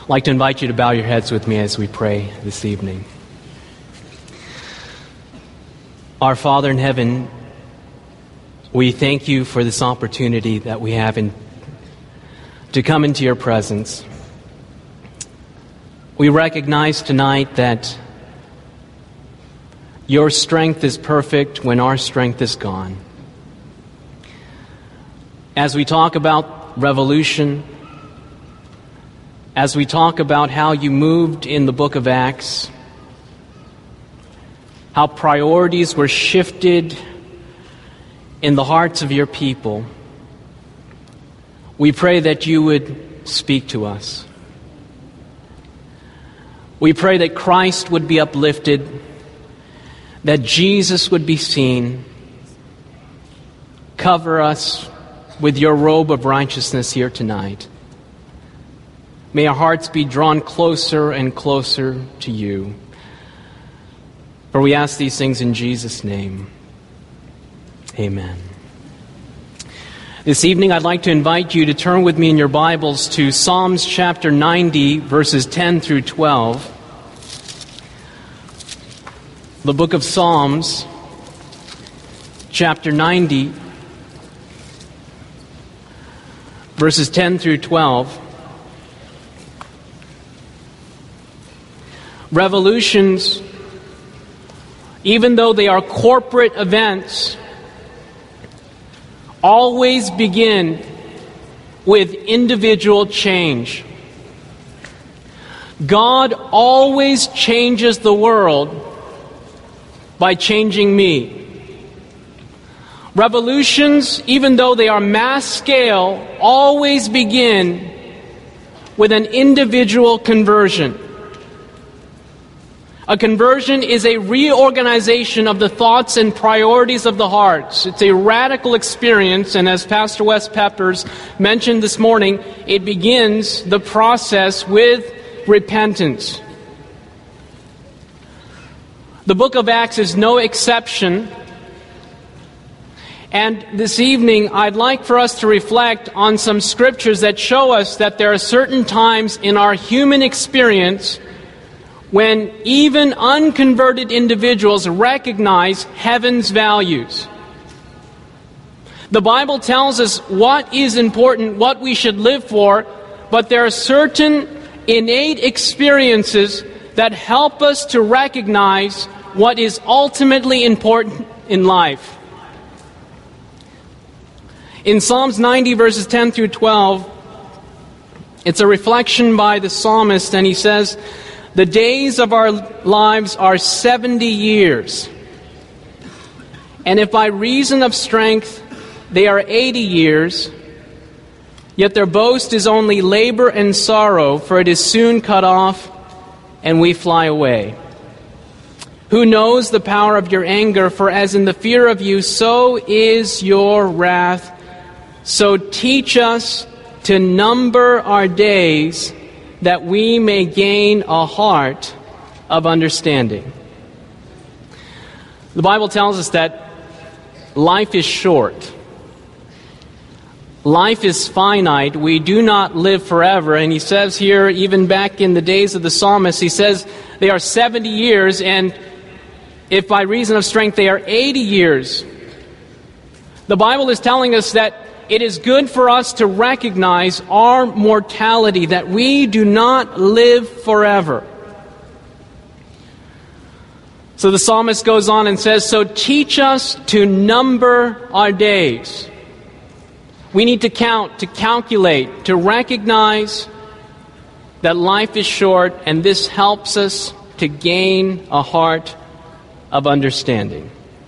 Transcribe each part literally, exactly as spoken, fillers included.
I'd like to invite you to bow your heads with me as we pray this evening. Our Father in heaven, we thank you for this opportunity that we have in, to come into your presence. We recognize tonight that your strength is perfect when our strength is gone. As we talk about revolution, as we talk about how you moved in the book of Acts, how priorities were shifted in the hearts of your people, we pray that you would speak to us. We pray that Christ would be uplifted, that Jesus would be seen. Cover us with your robe of righteousness here tonight. May our hearts be drawn closer and closer to you. For we ask these things in Jesus' name. Amen. This evening I'd like to invite you to turn with me in your Bibles to Psalms chapter ninety, verses ten through twelve. The book of Psalms, chapter ninety, verses ten through twelve. Revolutions, even though they are corporate events, always begin with individual change. God always changes the world by changing me. Revolutions, even though they are mass scale, always begin with an individual conversion. A conversion is a reorganization of the thoughts and priorities of the hearts. It's a radical experience, and as Pastor Wes Peppers mentioned this morning, it begins the process with repentance. The book of Acts is no exception. And this evening, I'd like for us to reflect on some scriptures that show us that there are certain times in our human experience when even unconverted individuals recognize heaven's values. The Bible tells us what is important, what we should live for, but there are certain innate experiences that help us to recognize what is ultimately important in life. In Psalms ninety, verses ten through twelve, it's a reflection by the psalmist, and he says, "The days of our lives are seventy years, and if by reason of strength they are eighty years, yet their boast is only labor and sorrow, for it is soon cut off, and we fly away. Who knows the power of your anger? For as in the fear of you, so is your wrath. So teach us to number our days, that we may gain a heart of understanding." The Bible tells us that life is short. Life is finite. We do not live forever. And he says here, even back in the days of the psalmist, he says they are seventy years, and if by reason of strength they are eighty years. The Bible is telling us that it is good for us to recognize our mortality, that we do not live forever. So the psalmist goes on and says, "So teach us to number our days." We need to count, to calculate, to recognize that life is short, and this helps us to gain a heart of understanding.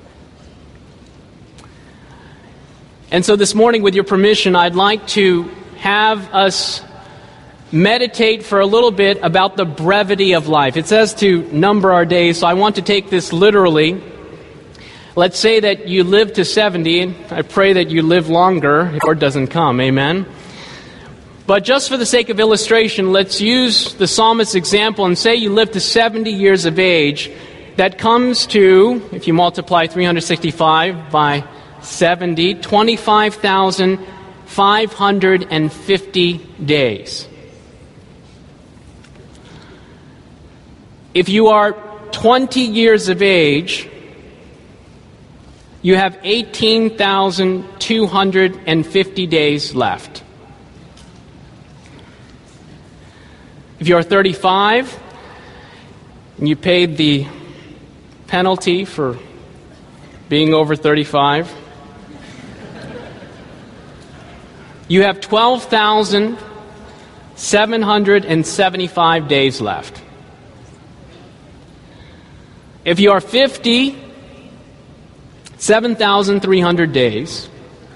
And so this morning, with your permission, I'd like to have us meditate for a little bit about the brevity of life. It says to number our days, so I want to take this literally. Let's say that you live to seventy, and I pray that you live longer if the Lord doesn't come, amen? But just for the sake of illustration, let's use the psalmist's example and say you live to seventy years of age. That comes to, if you multiply three hundred sixty-five by seventy, twenty-five thousand five hundred fifty days. If you are twenty years of age, you have eighteen thousand two hundred fifty days left. If you are thirty-five and you paid the penalty for being over thirty-five, you have twelve thousand seven hundred seventy-five days left. If you are fifty, seven thousand three hundred days.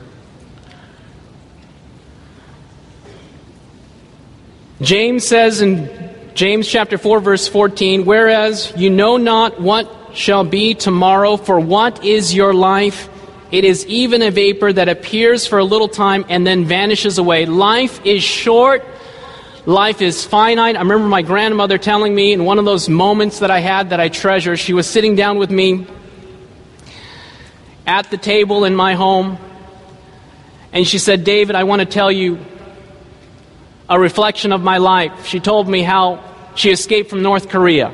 James says in James chapter four, verse fourteen, whereas you know not what shall be tomorrow, for what is your life? It is even a vapor that appears for a little time and then vanishes away. Life is short. Life is finite. I remember my grandmother telling me in one of those moments that I had that I treasure, she was sitting down with me at the table in my home, and she said, David, I want to tell you a reflection of my life. She told me how she escaped from North Korea,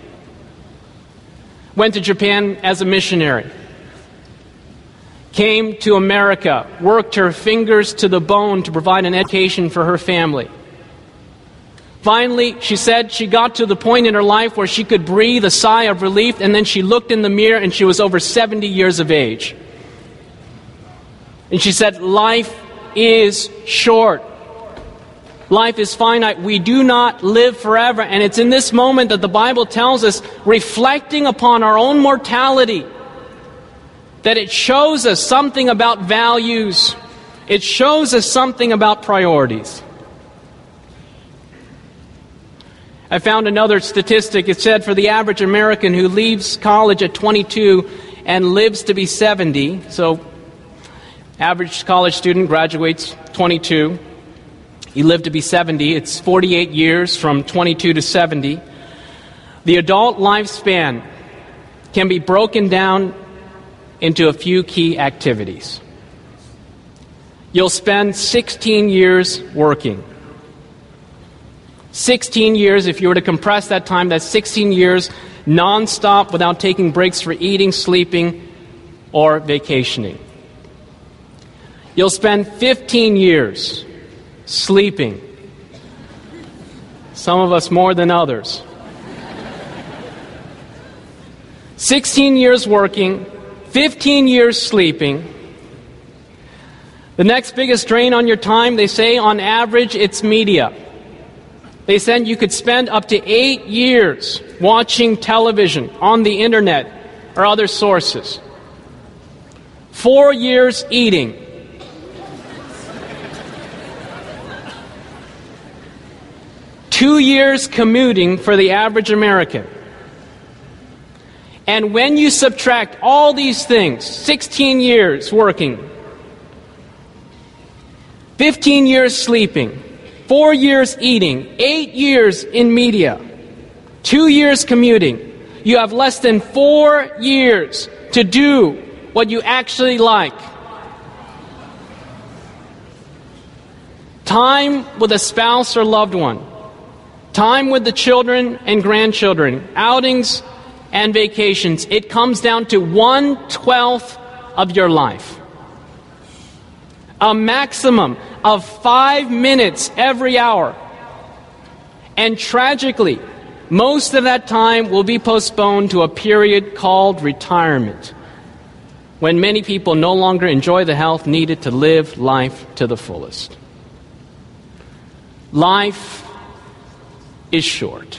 went to Japan as a missionary, came to America, worked her fingers to the bone to provide an education for her family. Finally, she said she got to the point in her life where she could breathe a sigh of relief, and then she looked in the mirror and she was over seventy years of age. And she said, life is short. Life is finite. We do not live forever. And it's in this moment that the Bible tells us, reflecting upon our own mortality, that it shows us something about values. It shows us something about priorities. I found another statistic. It said for the average American who leaves college at twenty-two and lives to be seventy, so average college student graduates twenty-two, he lived to be seventy, it's forty-eight years from twenty-two to seventy. The adult lifespan can be broken down into a few key activities. You'll spend sixteen years working. sixteen years, if you were to compress that time, that's sixteen years non-stop without taking breaks for eating, sleeping, or vacationing. You'll spend fifteen years sleeping. Some of us more than others. sixteen years working, fifteen years sleeping. The next biggest drain on your time, they say, on average, it's media. They said you could spend up to eight years watching television, on the internet, or other sources. Four years eating. Two years commuting for the average American. And when you subtract all these things, sixteen years working, fifteen years sleeping, four years eating, eight years in media, two years commuting, you have less than four years to do what you actually like. Time with a spouse or loved one. Time with the children and grandchildren. Outings and vacations. It comes down to one-twelfth of your life. A maximum of five minutes every hour. And tragically, most of that time will be postponed to a period called retirement, when many people no longer enjoy the health needed to live life to the fullest. Life is short.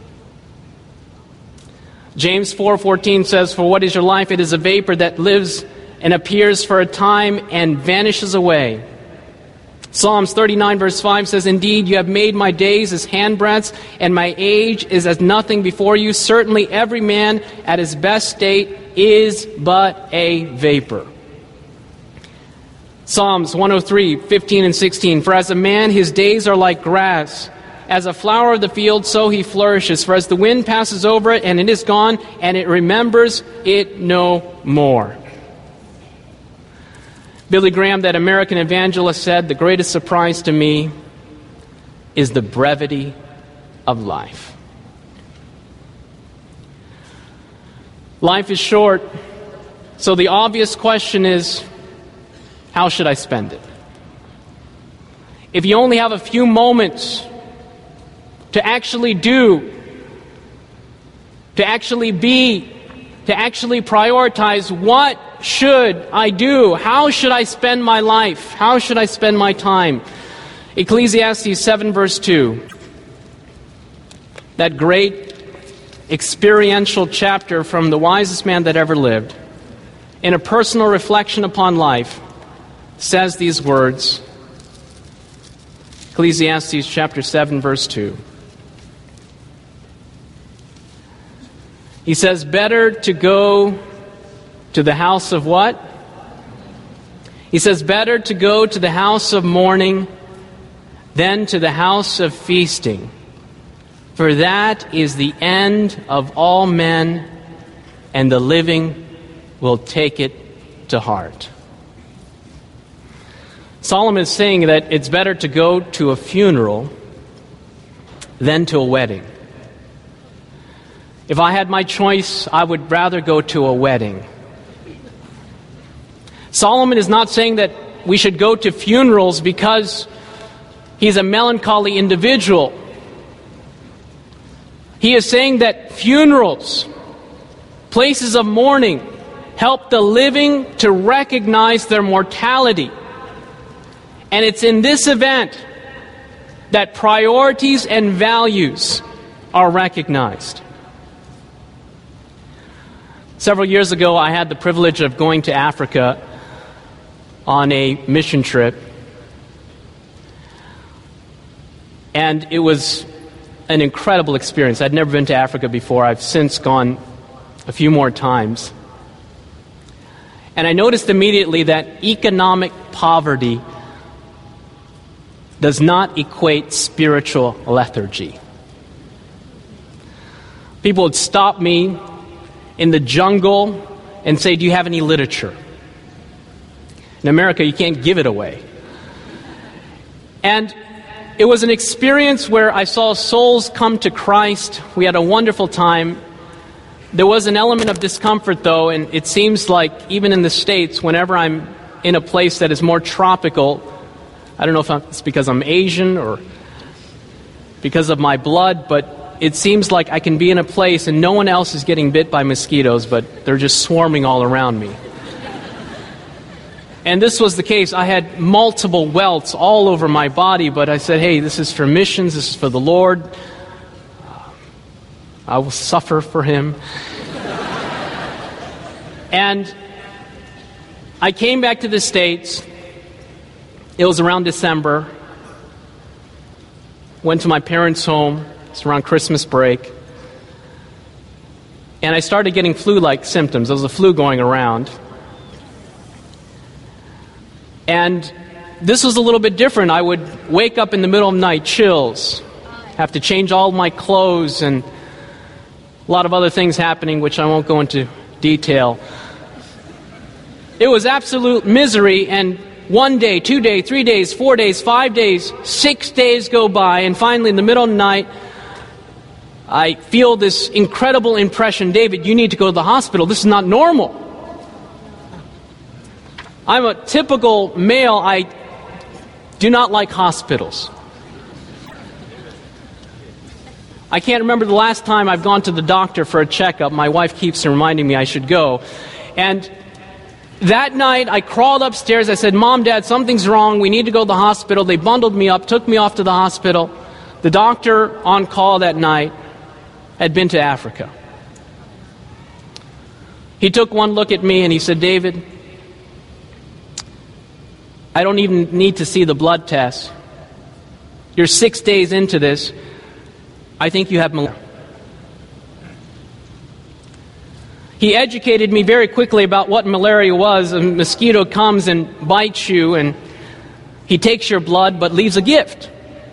James four fourteen says, "For what is your life? It is a vapor that lives and appears for a time and vanishes away." Psalms thirty-nine verse five says, "Indeed, you have made my days as handbreadths, and my age is as nothing before you. Certainly every man at his best state is but a vapor." Psalms one oh three, fifteen and sixteen, "For as a man his days are like grass, as a flower of the field, so he flourishes. For as the wind passes over it, and it is gone, and it remembers it no more." Billy Graham, that American evangelist, said, "The greatest surprise to me is the brevity of life." Life is short, so the obvious question is, how should I spend it? If you only have a few moments to actually do, to actually be, to actually prioritize, what should I do? How should I spend my life? How should I spend my time? Ecclesiastes seven verse two, that great experiential chapter from the wisest man that ever lived, in a personal reflection upon life, says these words. Ecclesiastes chapter seven verse two. He says, better to go to the house of what? He says, better to go to the house of mourning than to the house of feasting. For that is the end of all men, and the living will take it to heart. Solomon is saying that it's better to go to a funeral than to a wedding. If I had my choice, I would rather go to a wedding. Solomon is not saying that we should go to funerals because he's a melancholy individual. He is saying that funerals, places of mourning, help the living to recognize their mortality. And it's in this event that priorities and values are recognized. Several years ago, I had the privilege of going to Africa on a mission trip. And it was an incredible experience. I'd never been to Africa before. I've since gone a few more times. And I noticed immediately that economic poverty does not equate spiritual lethargy. People would stop me in the jungle and say, do you have any literature? In America, you can't give it away. And it was an experience where I saw souls come to Christ. We had a wonderful time. There was an element of discomfort, though, and it seems like even in the States, whenever I'm in a place that is more tropical, I don't know if it's because I'm Asian or because of my blood, but it seems like I can be in a place and no one else is getting bit by mosquitoes, but they're just swarming all around me. And this was the case. I had multiple welts all over my body, but I said, hey, this is for missions, this is for the Lord. I will suffer for Him. And I came back to the States. It was around December. Went to my parents' home. It's around Christmas break. And I started getting flu-like symptoms. There was a flu going around. And this was a little bit different. I would wake up in the middle of the night, chills, have to change all my clothes, and a lot of other things happening, which I won't go into detail. It was absolute misery, and one day, two days, three days, four days, five days, six days go by, and finally in the middle of the night, I feel this incredible impression, David, you need to go to the hospital. This is not normal. I'm a typical male. I do not like hospitals. I can't remember the last time I've gone to the doctor for a checkup. My wife keeps reminding me I should go. And that night, I crawled upstairs. I said, Mom, Dad, something's wrong. We need to go to the hospital. They bundled me up, took me off to the hospital. The doctor on call that night had been to Africa. He took one look at me and he said, David, I don't even need to see the blood test. You're six days into this. I think you have malaria. He educated me very quickly about what malaria was. A mosquito comes and bites you, and he takes your blood but leaves a gift.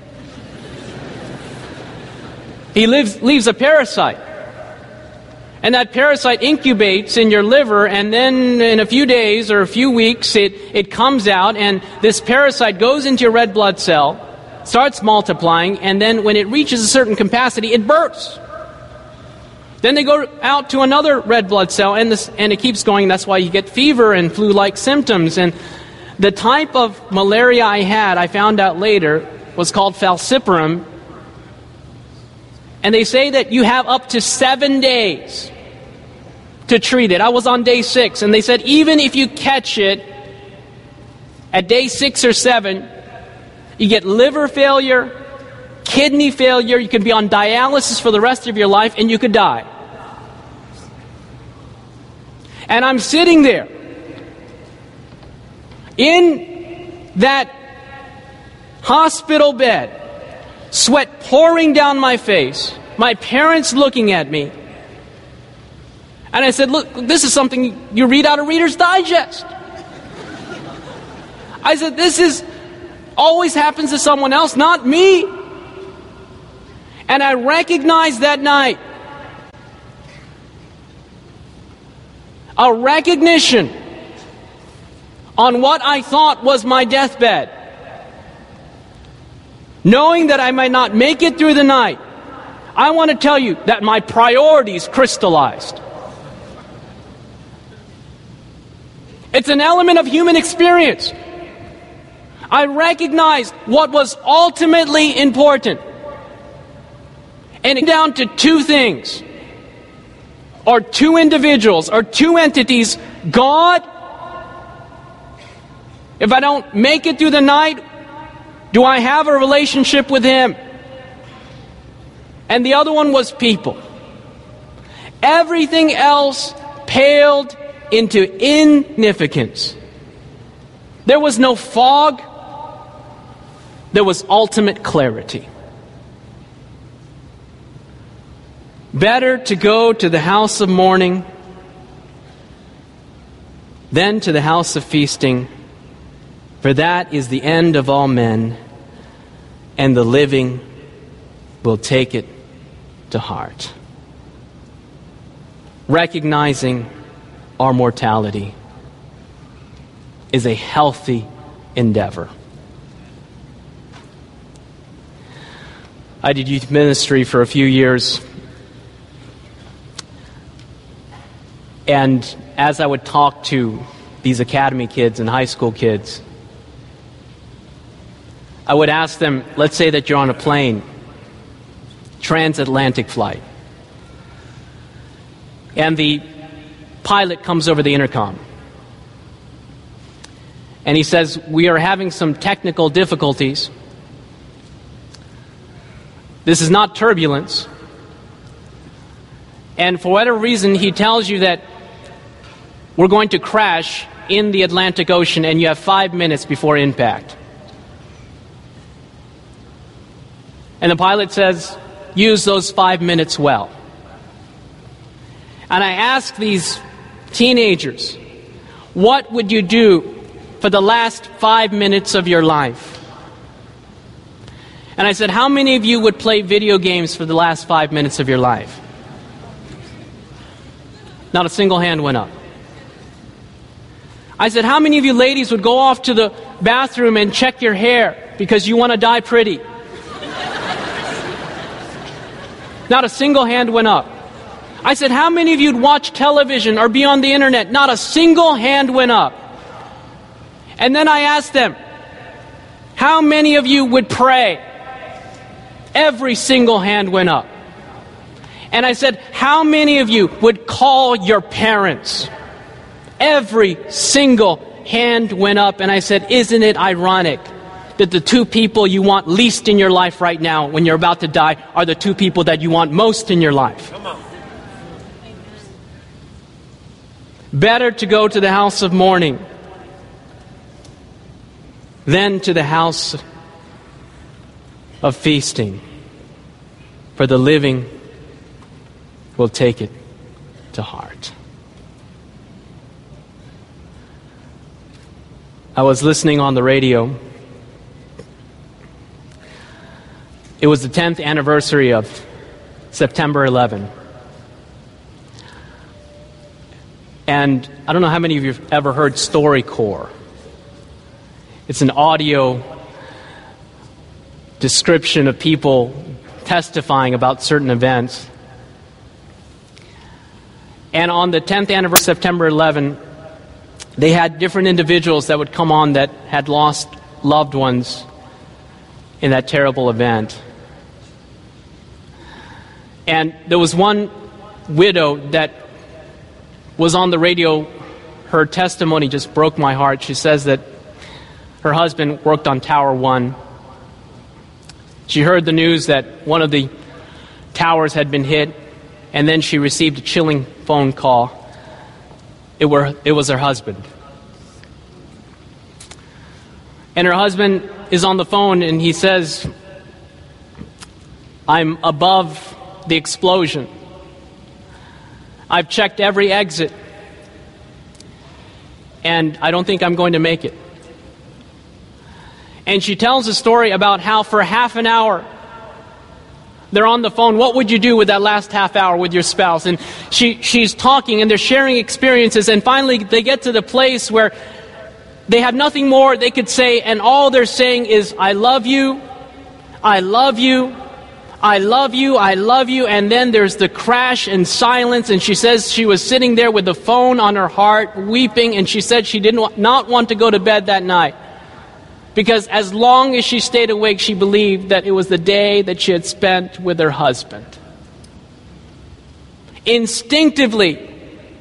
He leaves, leaves a parasite. And that parasite incubates in your liver, and then in a few days or a few weeks, it, it comes out, and this parasite goes into your red blood cell, starts multiplying, and then when it reaches a certain capacity, it bursts. Then they go out to another red blood cell, and, this, and it keeps going. That's why you get fever and flu-like symptoms. And the type of malaria I had, I found out later, was called falciparum. And they say that you have up to seven days to treat it. I was on day six, and they said even if you catch it at day six or seven, you get liver failure, kidney failure, you could be on dialysis for the rest of your life, and you could die. And I'm sitting there in that hospital bed, sweat pouring down my face, my parents looking at me. And I said, look, this is something you read out of Reader's Digest. I said, this is always happens to someone else, not me. And I recognized that night a recognition on what I thought was my deathbed. Knowing that I might not make it through the night, I want to tell you that my priorities crystallized. It's an element of human experience. I recognized what was ultimately important. And it came down to two things, or two individuals, or two entities. God, if I don't make it through the night, do I have a relationship with Him? And the other one was people. Everything else paled into insignificance. There was no fog. There was ultimate clarity. Better to go to the house of mourning than to the house of feasting, for that is the end of all men, and the living will take it to heart. Recognizing our mortality is a healthy endeavor. I did youth ministry for a few years, and as I would talk to these academy kids and high school kids, I would ask them, let's say that you're on a plane, transatlantic flight, and the pilot comes over the intercom, and he says, we are having some technical difficulties. This is not turbulence. And for whatever reason, he tells you that we're going to crash in the Atlantic Ocean and you have five minutes before impact. And the pilot says, use those five minutes well. And I ask these teenagers, what would you do for the last five minutes of your life? And I said, how many of you would play video games for the last five minutes of your life? Not a single hand went up. I said, how many of you ladies would go off to the bathroom and check your hair because you want to die pretty? Not a single hand went up. I said, how many of you would watch television or be on the internet? Not a single hand went up. And then I asked them, how many of you would pray? Every single hand went up. And I said, how many of you would call your parents? Every single hand went up. And I said, isn't it ironic that the two people you want least in your life right now when you're about to die are the two people that you want most in your life? Come on. Better to go to the house of mourning than to the house of feasting, for the living will take it to heart. I was listening on the radio. It was the tenth anniversary of September eleventh. And I don't know how many of you have ever heard StoryCorps. It's an audio description of people testifying about certain events. And on the tenth anniversary of September eleventh, they had different individuals that would come on that had lost loved ones in that terrible event. And there was one widow that was on the radio. Her testimony just broke my heart. She says that her husband worked on Tower One. She heard the news that one of the towers had been hit, and then she received a chilling phone call. It, were, it was her husband. And her husband is on the phone, and he says, "I'm above the explosion. I've checked every exit, and I don't think I'm going to make it." And she tells a story about how for half an hour they're on the phone. What would you do with that last half hour with your spouse? And she she's talking, and they're sharing experiences, and finally they get to the place where they have nothing more they could say, and all they're saying is, "I love you, I love you, I love you, I love you." And then there's the crash and silence, and she says she was sitting there with the phone on her heart, weeping, and she said she did not want to go to bed that night. Because as long as she stayed awake, she believed that it was the day that she had spent with her husband. Instinctively,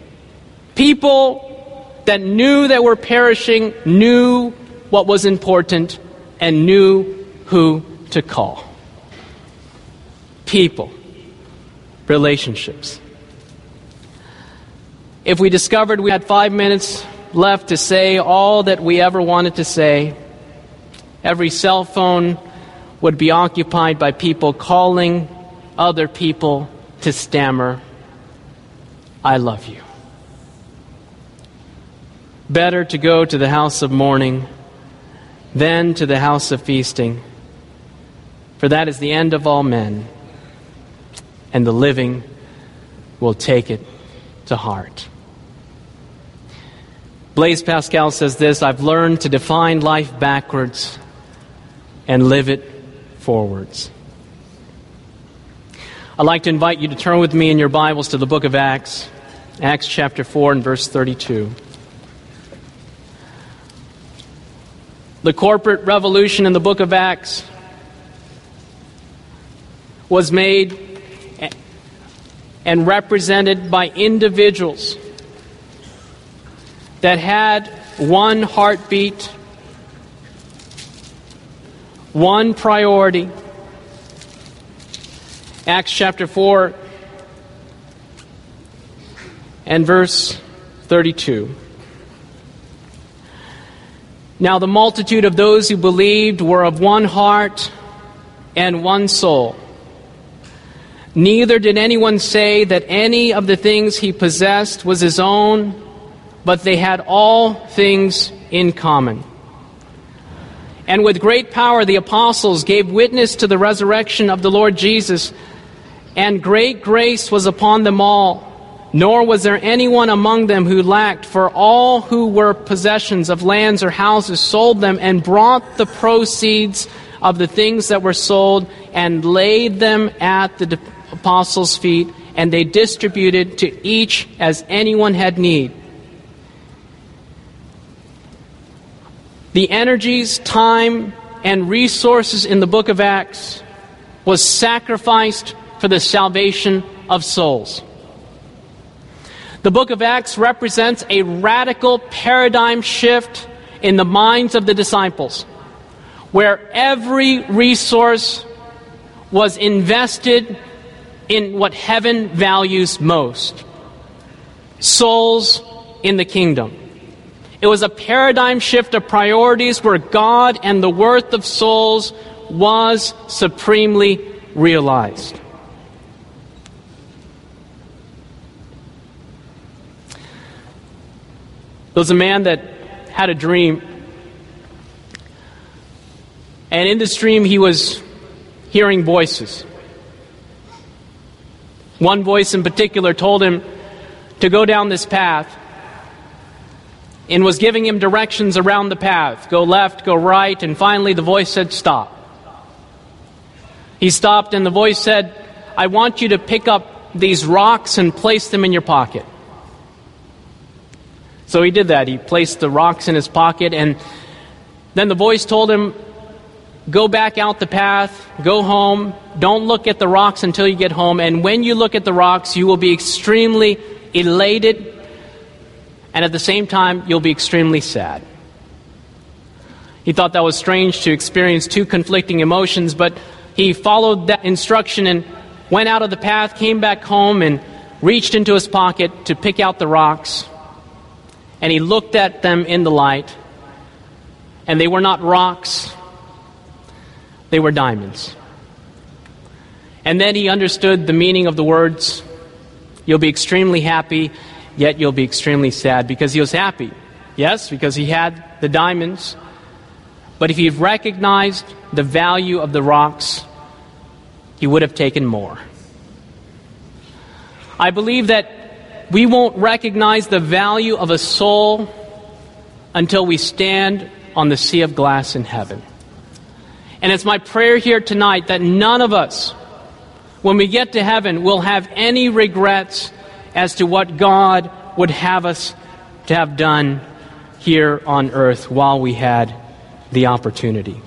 people that knew that were perishing knew what was important and knew who to call. People, relationships. If we discovered we had five minutes left to say all that we ever wanted to say, every cell phone would be occupied by people calling other people to stammer, "I love you." Better to go to the house of mourning than to the house of feasting, for that is the end of all men, and the living will take it to heart. Blaise Pascal says this: "I've learned to define life backwards and live it forwards." I'd like to invite you to turn with me in your Bibles to the book of Acts, Acts chapter four and verse thirty-two. The corporate revolution in the book of Acts was made and represented by individuals that had one heartbeat, one priority. Acts chapter four and verse thirty-two. "Now the multitude of those who believed were of one heart and one soul. Neither did anyone say that any of the things he possessed was his own, but they had all things in common. And with great power the apostles gave witness to the resurrection of the Lord Jesus, and great grace was upon them all. Nor was there anyone among them who lacked, for all who were possessions of lands or houses sold them and brought the proceeds of the things that were sold and laid them at the apostles' feet, and they distributed to each as anyone had need." The energies, time, and resources in the book of Acts was sacrificed for the salvation of souls. The book of Acts represents a radical paradigm shift in the minds of the disciples, where every resource was invested in what heaven values most: souls in the kingdom. It was a paradigm shift of priorities where God and the worth of souls was supremely realized. There was a man that had a dream, and in this dream he was hearing voices. One voice in particular told him to go down this path and was giving him directions around the path. Go left, go right, and finally the voice said, "Stop." He stopped, and the voice said, "I want you to pick up these rocks and place them in your pocket." So he did that. He placed the rocks in his pocket, and then the voice told him, go back out the path, go home, don't look at the rocks until you get home, and when you look at the rocks, you will be extremely elated, and at the same time, you'll be extremely sad. He thought that was strange to experience two conflicting emotions, but he followed that instruction and went out of the path, came back home, and reached into his pocket to pick out the rocks, and he looked at them in the light, and they were not rocks, they were diamonds. And then he understood the meaning of the words, you'll be extremely happy, yet you'll be extremely sad, because he was happy. Yes, because he had the diamonds, but if he recognized the value of the rocks, he would have taken more. I believe that we won't recognize the value of a soul until we stand on the sea of glass in heaven. And it's my prayer here tonight that none of us, when we get to heaven, will have any regrets as to what God would have us to have done here on earth while we had the opportunity.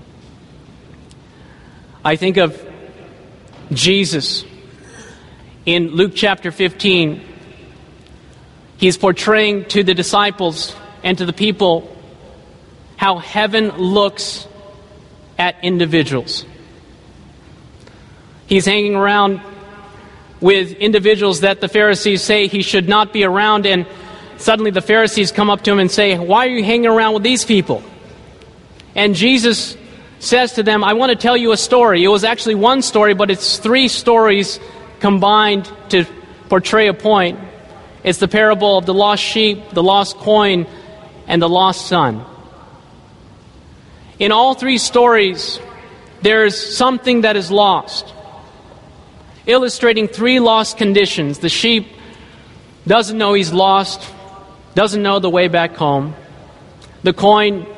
I think of Jesus in Luke chapter fifteen. He's portraying to the disciples and to the people how heaven looks at individuals. He's hanging around with individuals that the Pharisees say he should not be around, and suddenly the Pharisees come up to him and say, why are you hanging around with these people? And Jesus says to them, I want to tell you a story. It was actually one story, but it's three stories combined to portray a point. It's the parable of the lost sheep, the lost coin, and the lost son. In all three stories, there's something that is lost, illustrating three lost conditions. The sheep doesn't know he's lost, doesn't know the way back home. The coin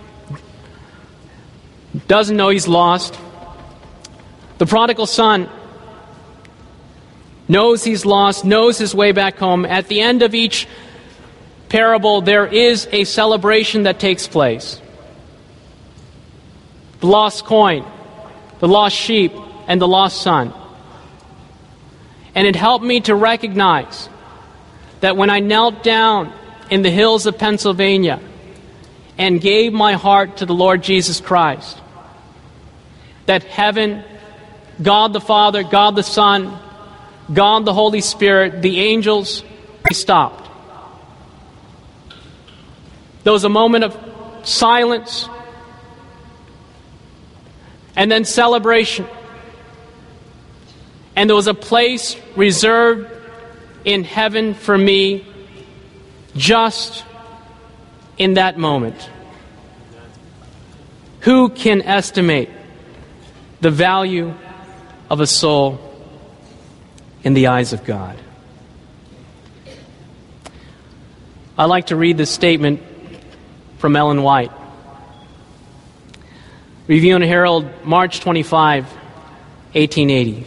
doesn't know he's lost. The prodigal son knows he's lost, knows his way back home. At the end of each parable, there is a celebration that takes place. The lost coin, the lost sheep, and the lost son. And it helped me to recognize that when I knelt down in the hills of Pennsylvania and gave my heart to the Lord Jesus Christ, that heaven, God the Father, God the Son, God the Holy Spirit, the angels, they stopped. There was a moment of silence and then celebration. And there was a place reserved in heaven for me just in that moment. Who can estimate the value of a soul in the eyes of God? I'd like to read this statement from Ellen White. Review and Herald, March twenty-fifth, eighteen eighty.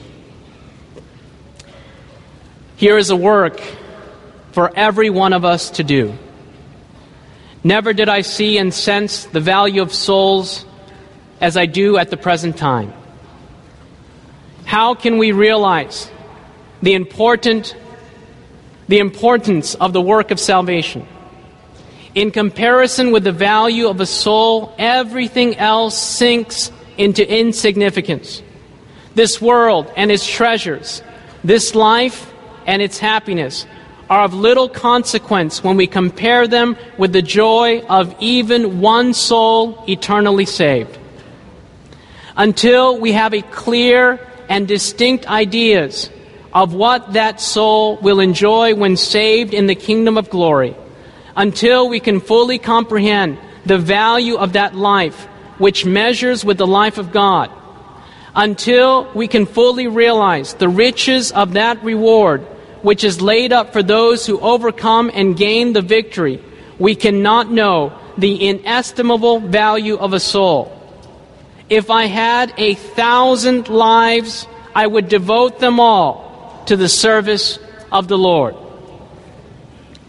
Here is a work for every one of us to do. Never did I see and sense the value of souls as I do at the present time. How can we realize the important, the importance of the work of salvation? In comparison with the value of a soul, everything else sinks into insignificance. This world and its treasures, this life and its happiness are of little consequence when we compare them with the joy of even one soul eternally saved. Until we have a clear and distinct ideas of what that soul will enjoy when saved in the kingdom of glory, until we can fully comprehend the value of that life which measures with the life of God, until we can fully realize the riches of that reward which is laid up for those who overcome and gain the victory, we cannot know the inestimable value of a soul. If I had a thousand lives, I would devote them all to the service of the Lord.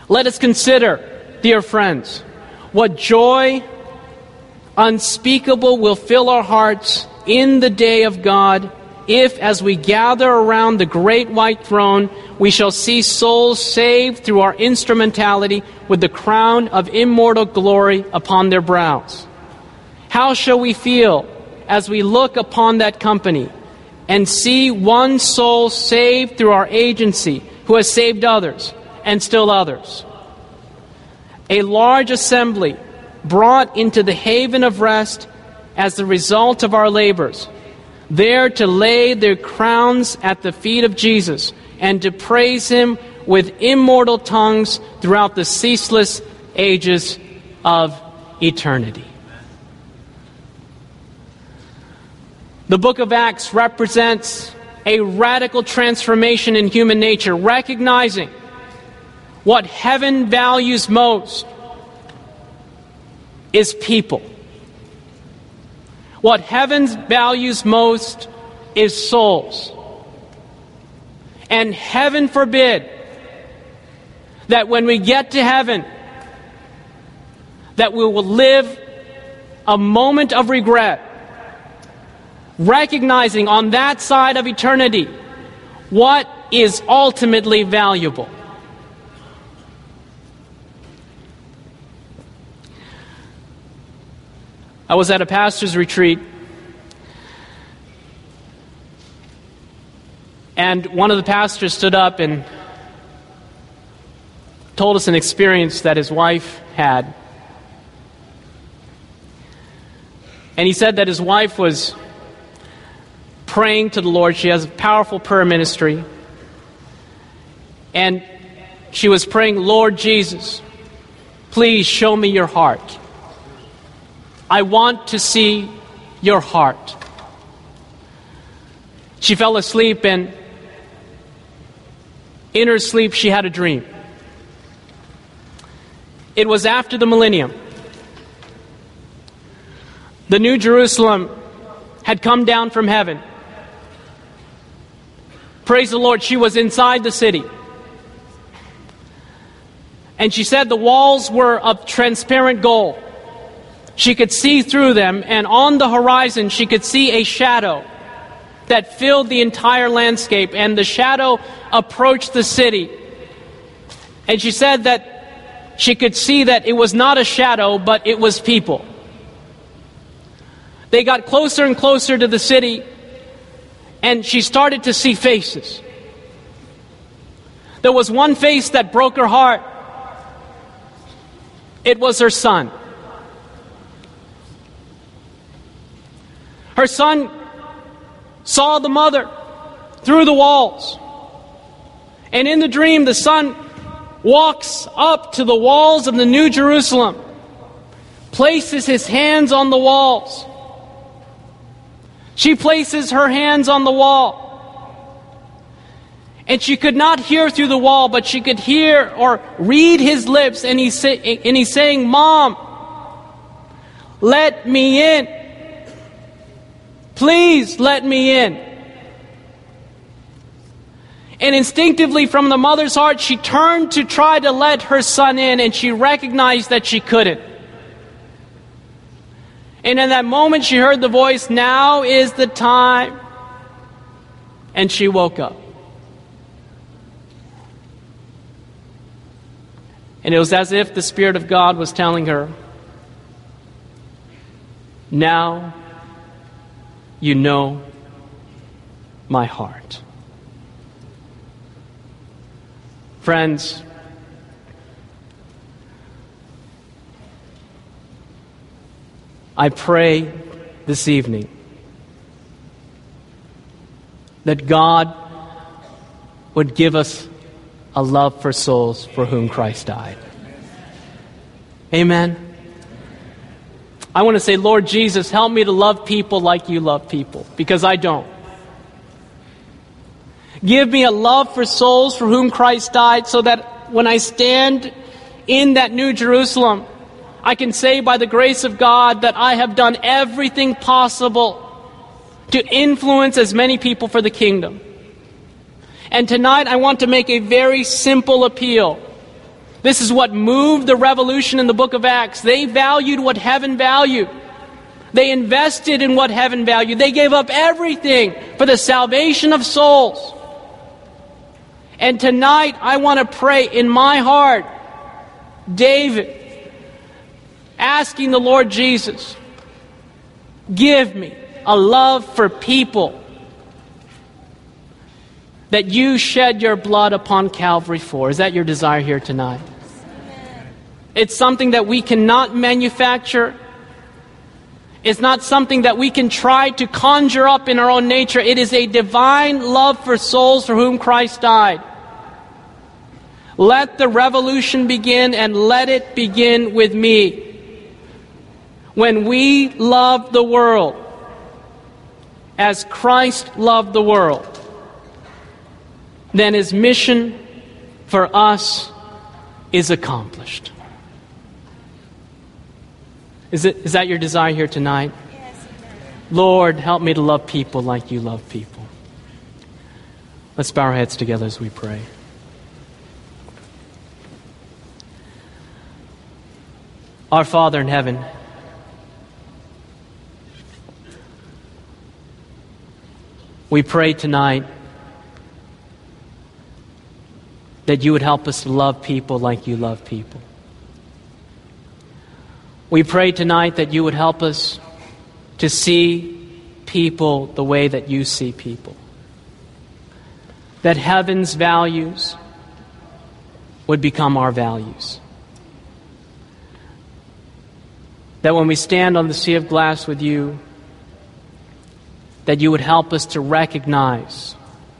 Let us consider, dear friends, what joy unspeakable will fill our hearts in the day of God, if, as we gather around the great white throne, we shall see souls saved through our instrumentality with the crown of immortal glory upon their brows. How shall we feel as we look upon that company and see one soul saved through our agency, who has saved others, and still others? A large assembly brought into the haven of rest as the result of our labors, there to lay their crowns at the feet of Jesus and to praise Him with immortal tongues throughout the ceaseless ages of eternity. The book of Acts represents a radical transformation in human nature, recognizing what heaven values most is people. What heaven values most is souls. And heaven forbid that when we get to heaven, that we will live a moment of regret, recognizing on that side of eternity what is ultimately valuable. I was at a pastor's retreat, and one of the pastors stood up and told us an experience that his wife had. And he said that his wife was praying to the Lord. She has a powerful prayer ministry. And she was praying, "Lord Jesus, please show me your heart. I want to see your heart." She fell asleep, and in her sleep she had a dream. It was after the millennium. The New Jerusalem had come down from heaven. Praise the Lord, she was inside the city. And she said the walls were of transparent gold. She could see through them, and on the horizon she could see a shadow that filled the entire landscape, and the shadow approached the city. And she said that she could see that it was not a shadow, but it was people. They got closer and closer to the city, and she started to see faces. There was one face that broke her heart. It was her son. Her son saw the mother through the walls. And in the dream, the son walks up to the walls of the New Jerusalem, places his hands on the walls. She places her hands on the wall. And she could not hear through the wall, but she could hear or read his lips, and he's, say, and he's saying, "Mom, let me in. Please let me in." And instinctively from the mother's heart, she turned to try to let her son in, and she recognized that she couldn't. And in that moment she heard the voice, "Now is the time." And she woke up. And it was as if the Spirit of God was telling her, "Now you know my heart." Friends, I pray this evening that God would give us a love for souls for whom Christ died. Amen. I want to say, Lord Jesus, help me to love people like you love people, because I don't. Give me a love for souls for whom Christ died, so that when I stand in that New Jerusalem, I can say by the grace of God that I have done everything possible to influence as many people for the kingdom. And tonight I want to make a very simple appeal. This is what moved the revolution in the book of Acts. They valued what heaven valued. They invested in what heaven valued. They gave up everything for the salvation of souls. And tonight, I want to pray in my heart, David, asking the Lord Jesus, give me a love for people that you shed your blood upon Calvary for. Is that your desire here tonight? Amen. It's something that we cannot manufacture. It's not something that we can try to conjure up in our own nature. It is a divine love for souls for whom Christ died. Let the revolution begin, and let it begin with me. When we love the world as Christ loved the world, then His mission for us is accomplished. Is it, is that your desire here tonight? Yes, amen. Lord, help me to love people like you love people. Let's bow our heads together as we pray. Our Father in heaven, we pray tonight that you would help us to love people like you love people. We pray tonight that you would help us to see people the way that you see people. That heaven's values would become our values. That when we stand on the sea of glass with you, that you would help us to recognize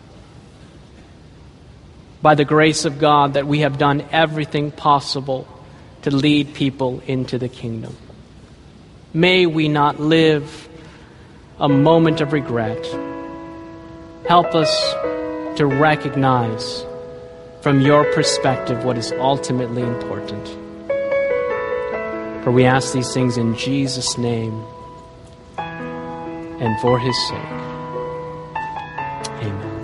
by the grace of God that we have done everything possible to lead people into the kingdom. May we not live a moment of regret. Help us to recognize from your perspective what is ultimately important. For we ask these things in Jesus' name and for His sake. Amen.